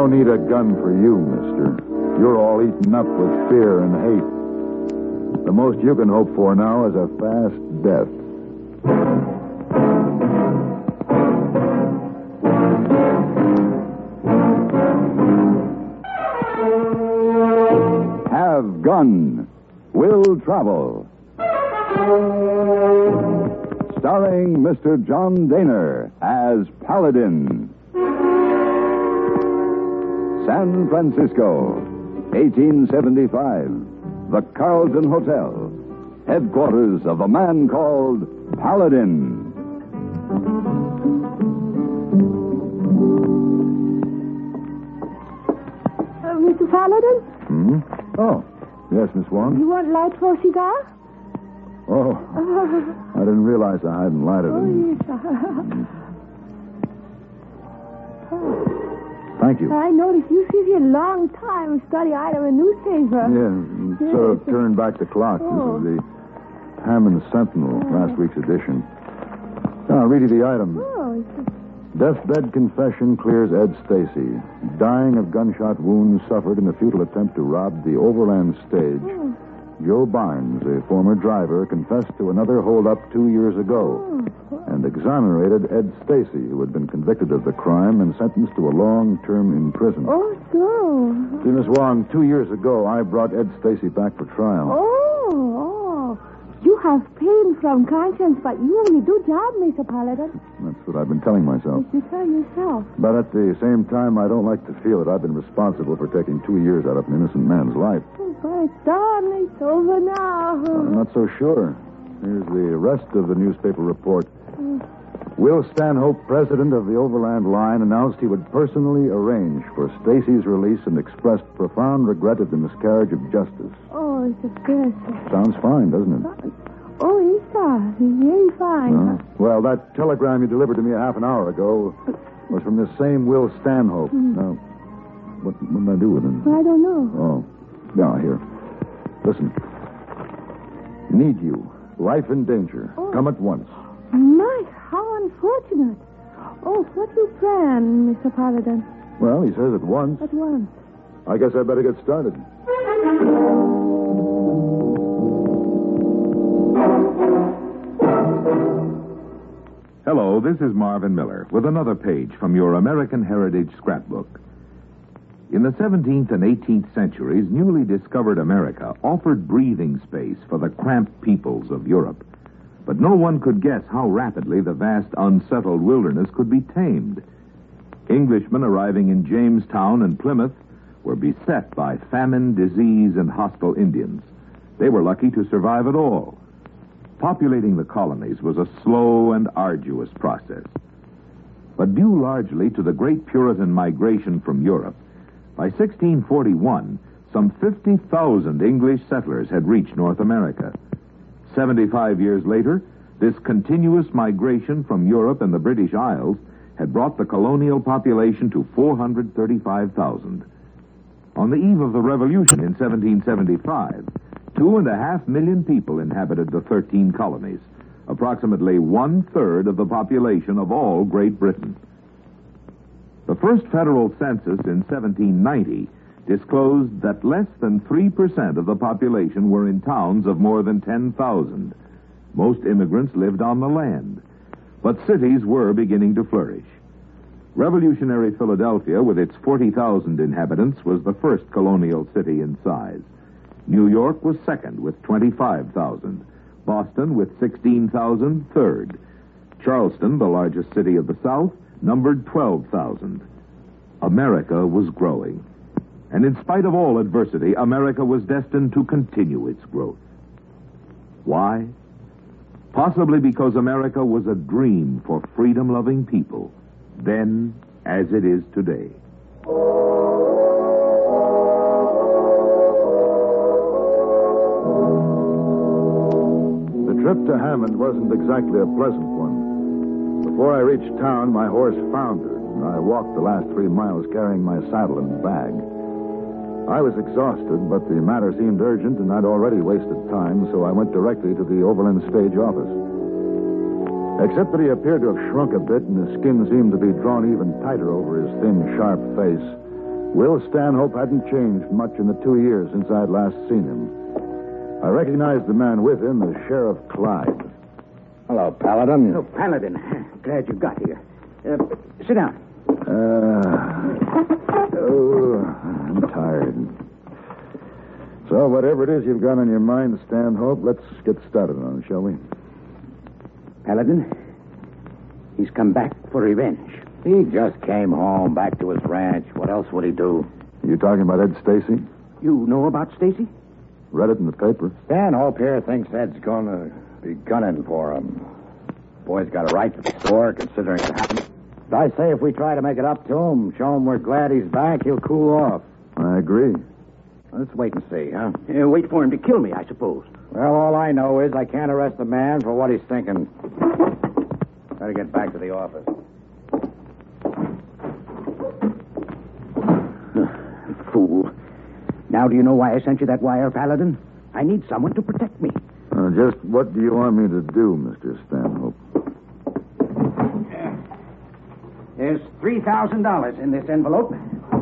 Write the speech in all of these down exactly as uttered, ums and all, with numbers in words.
don't need a gun for you, mister. You're all eaten up with fear and hate. The most you can hope for now is a fast death. Have Gun. Will Travel. Starring Mister John Daner as Paladin. San Francisco, eighteen seventy-five. The Carlton Hotel, headquarters of a man called Paladin. Uh, Mister Paladin? Hmm? Oh, yes, Miss Wong. You want light for a cigar? Oh, I didn't realize I hadn't lighted Oh, it. yes. Thank you. I noticed you sit here a long time and study item in newspaper. Yeah, sort of turned back the clock. Oh. This is the Hammond Sentinel, last week's edition. Now, I'll read you the item. Oh, it's a... Deathbed confession clears Ed Stacy. Dying of gunshot wounds suffered in a futile attempt to rob the Overland stage. Oh. Joe Barnes, a former driver, confessed to another holdup two years ago Oh. and exonerated Ed Stacy, who had been convicted of the crime and sentenced to a long term in prison. Oh, so. See, Miss Wong, two years ago, I brought Ed Stacy back for trial. Oh, oh. You have pain from conscience, but you only do job, Mister Paladin. That's what I've been telling myself. You tell yourself. But at the same time, I don't like to feel that I've been responsible for taking two years out of an innocent man's life. Oh, but it's done. It's over now. I'm not so sure. Here's the rest of the newspaper report. Will Stanhope, president of the Overland Line, announced he would personally arrange for Stacy's release and expressed profound regret at the miscarriage of justice. Oh, it's a good. Sounds fine, doesn't it? Oh, it's uh, very fine. Uh, well, that telegram you delivered to me a half an hour ago was from this same Will Stanhope. Mm. Now, what, what did I do with him? I don't know. Oh, yeah, here. Listen. Need you. Life in danger. Oh. Come at once. My, how unfortunate. Oh, what you plan, Mister Paladin? Well, he says at once. At once. I guess I better get started. Hello, this is Marvin Miller with another page from your American Heritage Scrapbook. In the seventeenth and eighteenth centuries, newly discovered America offered breathing space for the cramped peoples of Europe. But no one could guess how rapidly the vast, unsettled wilderness could be tamed. Englishmen arriving in Jamestown and Plymouth were beset by famine, disease, and hostile Indians. They were lucky to survive at all. Populating the colonies was a slow and arduous process. But due largely to the great Puritan migration from Europe, by sixteen forty-one, some fifty thousand English settlers had reached North America. Seventy-five years later, this continuous migration from Europe and the British Isles had brought the colonial population to four hundred thirty-five thousand. On the eve of the Revolution in seventeen seventy-five, two and a half million people inhabited the thirteen colonies, approximately one-third of the population of all Great Britain. The first federal census in seventeen ninety disclosed that less than three percent of the population were in towns of more than ten thousand. Most immigrants lived on the land, but cities were beginning to flourish. Revolutionary Philadelphia, with its forty thousand inhabitants, was the first colonial city in size. New York was second, with twenty-five thousand. Boston, with sixteen thousand, third. Charleston, the largest city of the South, numbered twelve thousand. America was growing. And in spite of all adversity, America was destined to continue its growth. Why? Possibly because America was a dream for freedom-loving people, then as it is today. The trip to Hammond wasn't exactly a pleasant one. Before I reached town, my horse foundered, and I walked the last three miles carrying my saddle and bag. I was exhausted, but the matter seemed urgent, and I'd already wasted time, so I went directly to the Overland stage office. Except that he appeared to have shrunk a bit, and his skin seemed to be drawn even tighter over his thin, sharp face, Will Stanhope hadn't changed much in the two years since I'd last seen him. I recognized the man with him as Sheriff Clyde. Hello, Paladin. Oh, Paladin. Glad you got here. Uh, sit down. Uh, oh, I'm tired. So, whatever it is you've got on your mind, Stanhope, let's get started on it, shall we? Paladin, he's come back for revenge. He just came home, back to his ranch. What else would he do? You talking about Ed Stacy? You know about Stacy? Read it in the paper. Stanhope here thinks Ed's going to be gunning for him. Boy's got a right to the store, considering it happened. I say if we try to make it up to him, show him we're glad he's back, he'll cool off. I agree. Let's wait and see, huh? Uh, wait for him to kill me, I suppose. Well, all I know is I can't arrest the man for what he's thinking. Better get back to the office. Fool. Now do you know why I sent you that wire, Paladin? I need someone to protect me. Uh, just what do you want me to do, Mister Stanhope? There's three thousand dollars in this envelope.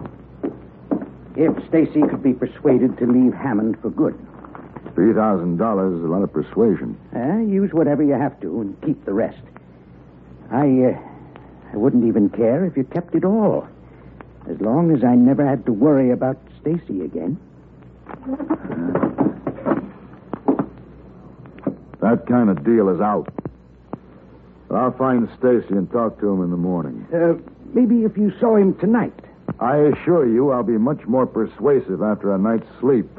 If Stacy could be persuaded to leave Hammond for good. Three thousand dollars is a lot of persuasion. Uh, use whatever you have to and keep the rest. I, uh, I wouldn't even care if you kept it all. As long as I never had to worry about Stacy again. That kind of deal is out. I'll find Stacy and talk to him in the morning. Uh, maybe if you saw him tonight. I assure you I'll be much more persuasive after a night's sleep.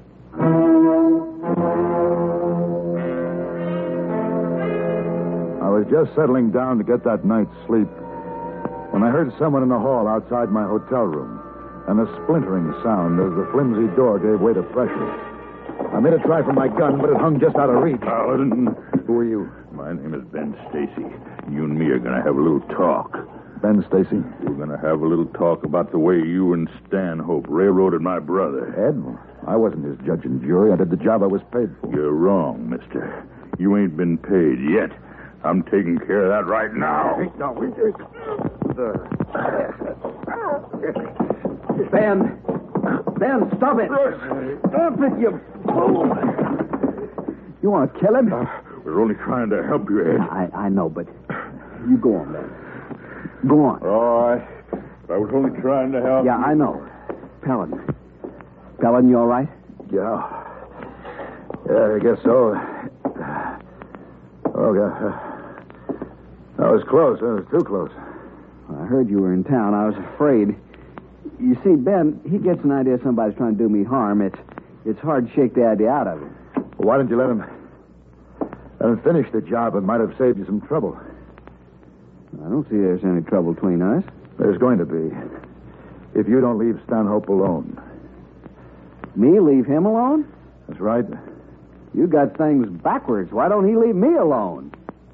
I was just settling down to get that night's sleep when I heard someone in the hall outside my hotel room and a splintering sound as the flimsy door gave way to pressure. I made a try for my gun, but it hung just out of reach. Paladin. Who are you? My name is Ben Stacy. You and me are going to have a little talk. Ben Stacy? We're going to have a little talk about the way you and Stanhope railroaded my brother. Ed? I wasn't his judge and jury. I did the job I was paid for. You're wrong, mister. You ain't been paid yet. I'm taking care of that right now. Ben! Ben, stop it! Stop it, you fool! You want to kill him? Uh, we're only trying to help you, Ed. I, I know, but you go on, Ben. Go on. All right. I was only trying to help Yeah, you. I know. Paladin. Paladin, you all right? Yeah. Yeah, I guess so. Oh, God. That was close. That was too close. I heard you were in town. I was afraid. You see, Ben, he gets an idea somebody's trying to do me harm. It's it's hard to shake the idea out of him. Well, why didn't you let him... Let him finish the job? It might have saved you some trouble. I don't see there's any trouble between us. There's going to be. If you don't leave Stanhope alone. Me leave him alone? That's right. You got things backwards. Why don't he leave me alone?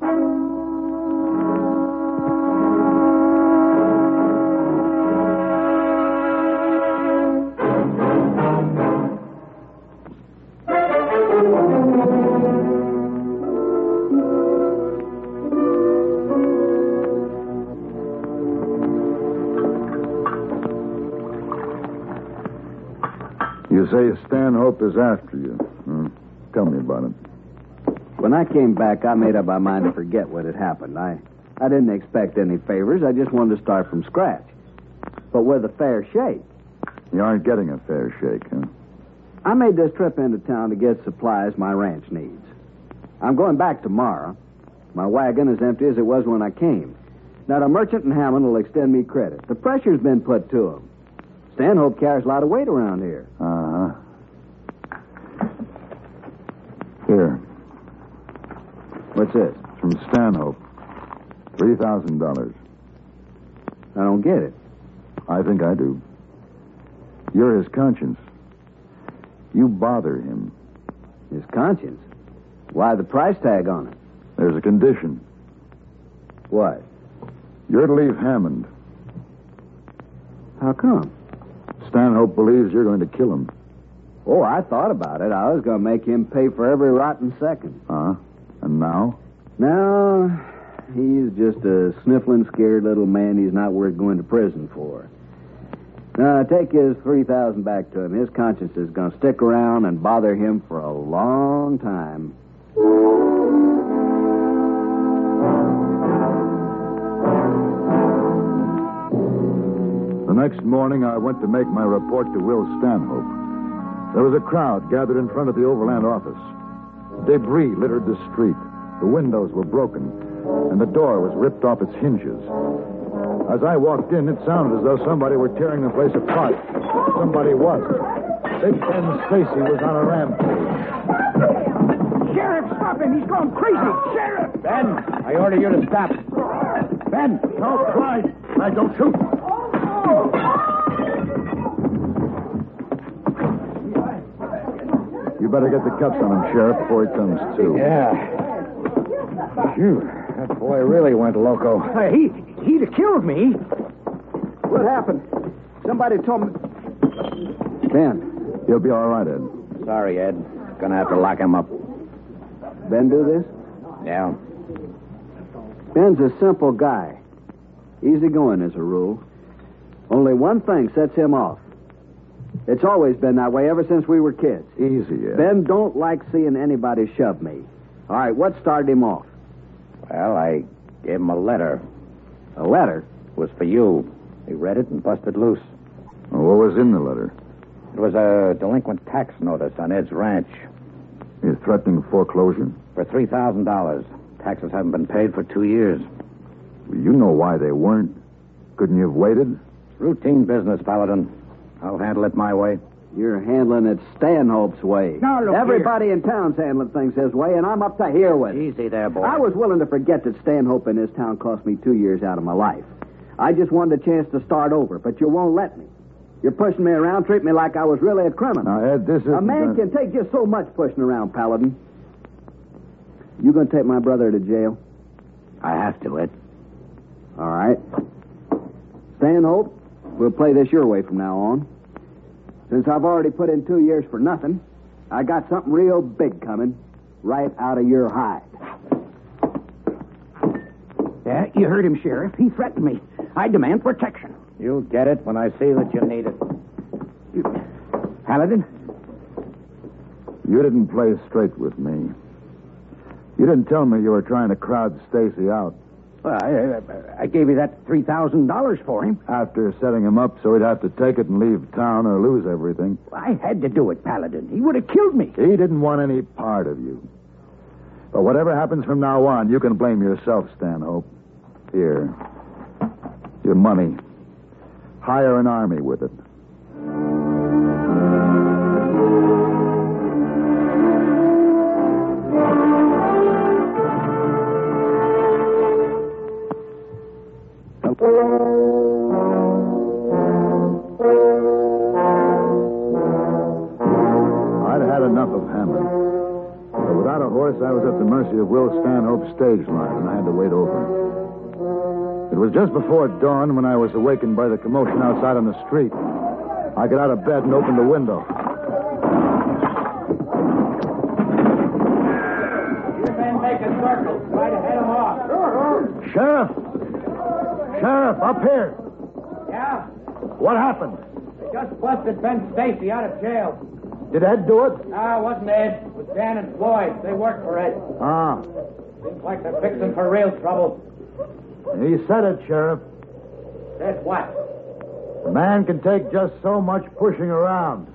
You say Stanhope is after you. Hmm. Tell me about it. When I came back, I made up my mind to forget what had happened. I, I didn't expect any favors. I just wanted to start from scratch. But with a fair shake. You aren't getting a fair shake, huh? I made this trip into town to get supplies my ranch needs. I'm going back tomorrow. My wagon is empty as it was when I came. Now, the merchant in Hammond will extend me credit. The pressure's been put to him. Stanhope carries a lot of weight around here. Uh-huh. Here. What's this? It's from Stanhope. Three thousand dollars. I don't get it. I think I do. You're his conscience. You bother him. His conscience? Why the price tag on it? There's a condition. What? You're to leave Hammond. How come? Stanhope believes you're going to kill him. Oh, I thought about it. I was going to make him pay for every rotten second. Uh-huh. And now? Now, he's just a sniffling, scared little man he's not worth going to prison for. Now, take his three thousand back to him. His conscience is going to stick around and bother him for a long time. The next morning, I went to make my report to Will Stanhope. There was a crowd gathered in front of the Overland office. Debris littered the street. The windows were broken, and the door was ripped off its hinges. As I walked in, it sounded as though somebody were tearing the place apart. Somebody was. Big Ben Stacy was on a rampage. Sheriff, stop him. He's going crazy. Sheriff! Ben, I order you to stop. Ben! No, Clyde. I don't shoot. You better get the cuffs on him, Sheriff, before he comes to. Yeah. Phew. That boy really went loco. Uh, he, he'd have killed me. What happened? Somebody told me... Ben. He'll be all right, Ed. Sorry, Ed. Gonna have to lock him up. Ben do this? Yeah. Ben's a simple guy. Easygoing as a rule. Only one thing sets him off. It's always been that way ever since we were kids. Easy, Ed. Ben don't like seeing anybody shove me. All right, what started him off? Well, I gave him a letter. A letter? It was for you. He read it and busted loose. Well, what was in the letter? It was a delinquent tax notice on Ed's ranch. He's threatening foreclosure? For three thousand dollars. Taxes haven't been paid for two years. You know why they weren't. Couldn't you have waited? Routine business, Paladin. I'll handle it my way. You're handling it Stanhope's way. Now, look Everybody in town's handling things his way, and I'm up to here with it. Easy there, boy. I was willing to forget that Stanhope in this town cost me two years out of my life. I just wanted a chance to start over, but you won't let me. You're pushing me around, treat me like I was really a criminal. Now, Ed, this is... A man can take just so much pushing around, Paladin. You going to take my brother to jail? I have to, Ed. All right. Stanhope, we'll play this your way from now on. Since I've already put in two years for nothing, I got something real big coming right out of your hide. Yeah, you heard him, Sheriff. He threatened me. I demand protection. You'll get it when I see that you need it. Paladin? You didn't play straight with me. You didn't tell me you were trying to crowd Stacy out. Well, I, I gave you that three thousand dollars for him. After setting him up so he'd have to take it and leave town or lose everything. I had to do it, Paladin. He would have killed me. He didn't want any part of you. But whatever happens from now on, you can blame yourself, Stanhope. Here. Your money. Hire an army with it. I'd had enough of Hammond. But without a horse, I was at the mercy of Will Stanhope's stage line, and I had to wait over. It was just before dawn when I was awakened by the commotion outside on the street. I got out of bed and opened the window. You men make a circle. Try to head him off. Sheriff! Sheriff, up here! Yeah? What happened? They just busted Ben Stacy out of jail. Did Ed do it? Ah, it wasn't Ed. It was Dan and Floyd. They worked for Ed. Ah. Seems like they're fixing for real trouble. He said it, Sheriff. Said what? A man can take just so much pushing around.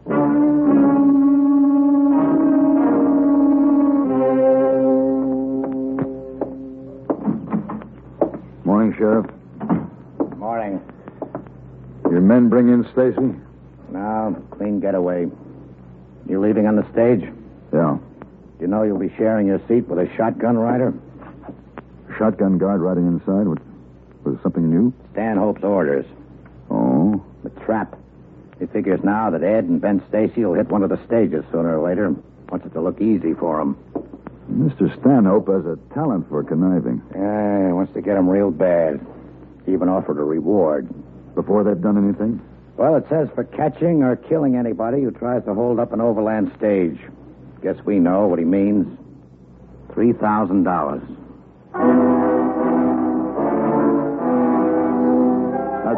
Morning, Sheriff. Morning. Your men bring in Stacy? No, clean getaway. You leaving on the stage? Yeah. You know you'll be sharing your seat with a shotgun rider? Shotgun guard riding inside? Was, was it something new? Stanhope's orders. Oh? The trap. He figures now that Ed and Ben Stacy will hit one of the stages sooner or later. Wants it to look easy for him. Mister Stanhope has a talent for conniving. Yeah, he wants to get him real bad. He even offered a reward. Before they've done anything? Well, it says for catching or killing anybody who tries to hold up an overland stage. Guess we know what he means. Three thousand dollars. That's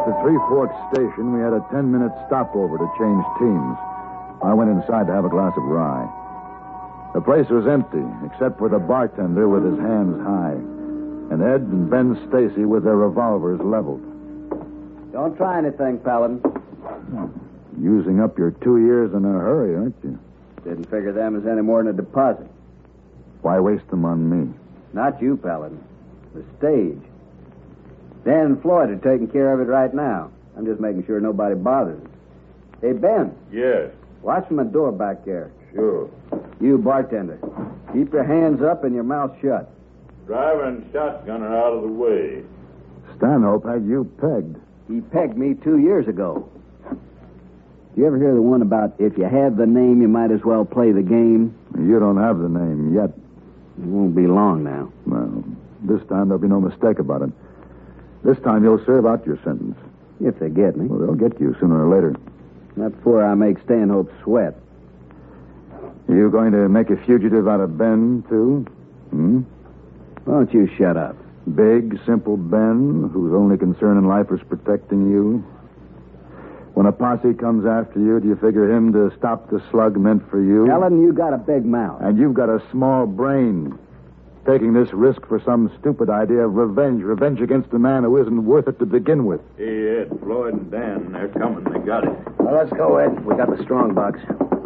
at the Three Forks station, we had a ten-minute stopover to change teams. I went inside to have a glass of rye. The place was empty, except for the bartender with his hands high, and Ed and Ben Stacy with their revolvers leveled. Don't try anything, Paladin. Using up your two years in a hurry, aren't you? Didn't figure them as any more than a deposit. Why waste them on me? Not you, Paladin. The stage. Dan and Floyd are taking care of it right now. I'm just making sure nobody bothers us. Hey, Ben. Yes, Watch my door back there. sure. You, bartender. Keep your hands up and your mouth shut. Driver and shotgun are out of the way. Stanhope had you pegged. He pegged me two years ago. You ever hear the one about if you have the name, you might as well play the game? You don't have the name yet. It won't be long now. Well, this time there'll be no mistake about it. This time you'll serve out your sentence. If they get me. Well, they'll get you sooner or later. Not before I make Stanhope sweat. You going to make a fugitive out of Ben, too? Hmm? Why don't you shut up? Big, simple Ben, whose only concern in life is protecting you? When a posse comes after you, do you figure him to stop the slug meant for you? Ellen, you got a big mouth. And you've got a small brain. Taking this risk for some stupid idea of revenge. Revenge against a man who isn't worth it to begin with. Hey, Ed, Floyd, and Dan, they're coming. They got it. Well, let's go, Ed. We got the strong box.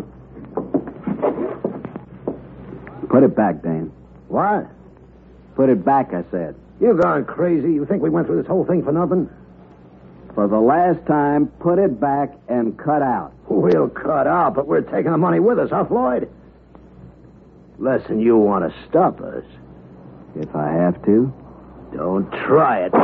Put it back, Dan. What? Put it back, I said. You gone crazy? You think we went through this whole thing for nothing? For the last time, put it back and cut out. We'll cut out, but we're taking the money with us, huh, Floyd? Listen, you want to stop us. If I have to. Don't try it.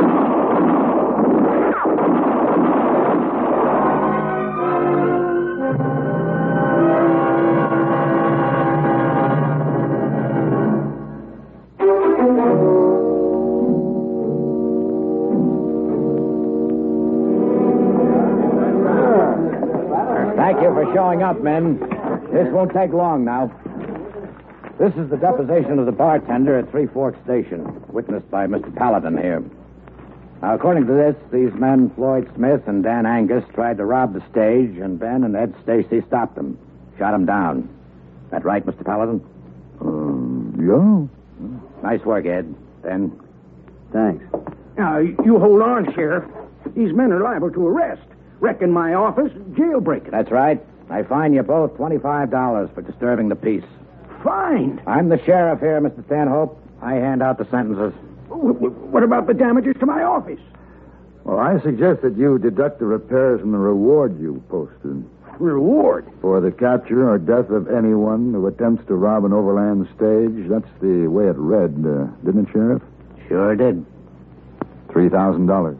Thank you for showing up, men. This won't take long now. This is the deposition of the bartender at Three Forks Station, witnessed by Mister Paladin here. Now, according to this, these men, Floyd Smith and Dan Angus, tried to rob the stage, and Ben and Ed Stacy stopped them, shot them down. That right, Mister Paladin? Uh, yeah. Nice work, Ed. Ben? Thanks. Now, you hold on, Sheriff. These men are liable to arrest. Wrecking my office, jailbreaking. That's right. I fine you both twenty-five dollars for disturbing the peace. Fine. I'm the sheriff here, Mister Stanhope. I hand out the sentences. What about the damages to my office? Well, I suggest that you deduct the repairs from the reward you posted. Reward? For the capture or death of anyone who attempts to rob an overland stage. That's the way it read, uh, didn't it, Sheriff? Sure did. Three thousand dollars.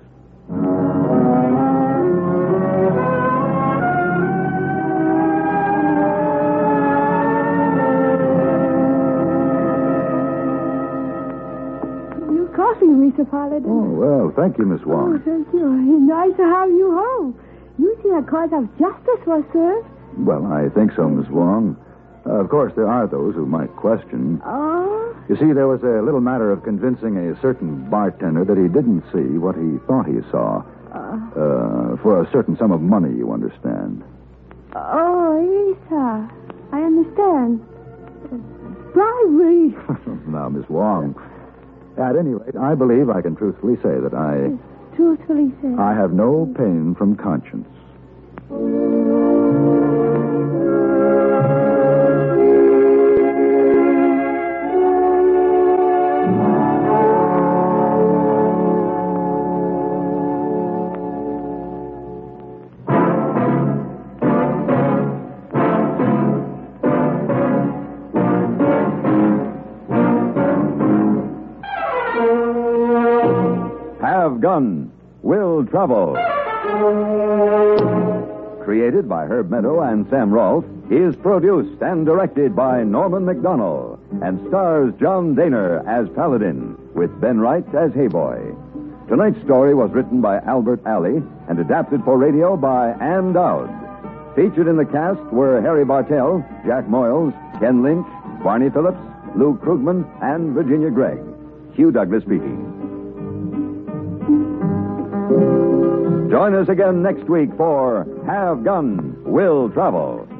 Coffee, Mister Paladin. Oh, well, thank you, Miss Oh, Wong. thank you. Nice to have you home. You see a cause of justice was served. Well, I think so, Miss Wong. Uh, of course, there are those who might question. Oh? You see, there was a little matter of convincing a certain bartender that he didn't see what he thought he saw. Uh, Uh, for a certain sum of money, you understand. oh, yes, sir. I understand. Bribery. Now, Miss Wong, at any rate, I believe I can truthfully say that I... Truthfully said. I have no pain from conscience. Have Gun, Will Travel. Created by Herb Meadow and Sam Rolfe, is produced and directed by Norman McDonnell and stars John Daner as Paladin, with Ben Wright as Hayboy. Tonight's story was written by Albert Alley and adapted for radio by Ann Dowd. Featured in the cast were Harry Bartell, Jack Moyles, Ken Lynch, Barney Phillips, Lou Krugman, and Virginia Gregg. Hugh Douglas speaking. Join us again next week for Have Gun, Will Travel.